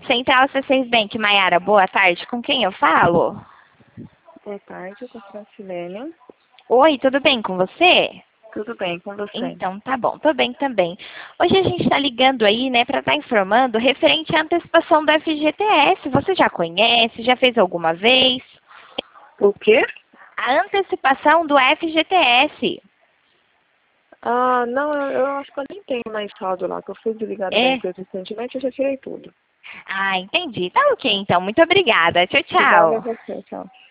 Central C6 Bank, Maiara, boa tarde. Com quem eu falo? Boa tarde, com a Francilene. Oi, tudo bem com você? Tudo bem com você? Então, tá bom, tô bem também. Hoje a gente está ligando aí, né, para estar informando referente à antecipação do FGTS. Você já conhece? Já fez alguma vez? O quê? A antecipação do FGTS. Ah, não, eu acho que eu nem tenho mais saldo lá, que eu fui desligada da É? empresa recentemente, eu já tirei tudo. Ah, entendi. Tá ok, então. Muito obrigada. Tchau, Obrigada a tchau. você, tchau.